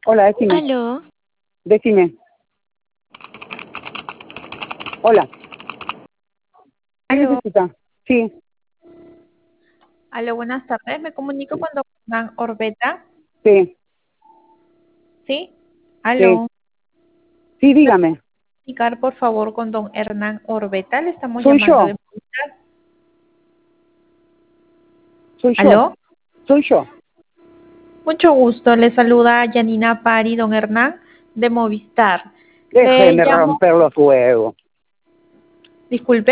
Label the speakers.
Speaker 1: Hola, decime.
Speaker 2: Aló,
Speaker 1: Decime. Hola. ¿Qué
Speaker 2: aló,
Speaker 1: necesita? Sí,
Speaker 2: aló, buenas tardes. Me comunico con don Hernán Orbeta.
Speaker 1: sí,
Speaker 2: ¿Sí?
Speaker 1: sí.
Speaker 2: Aló.
Speaker 1: Sí,
Speaker 2: ¿Me puede
Speaker 1: dígame.
Speaker 2: comunicar, por favor, con don Hernán Orbeta? Le estamos
Speaker 1: Soy
Speaker 2: llamando de
Speaker 1: yo.
Speaker 2: Movistar.
Speaker 1: Soy yo.
Speaker 2: Aló.
Speaker 1: Soy yo.
Speaker 2: Mucho gusto. Le saluda Yanina Pari, don Hernán, de Movistar. Le
Speaker 1: Déjeme
Speaker 2: llamo,
Speaker 1: romper los huevos.
Speaker 2: disculpe.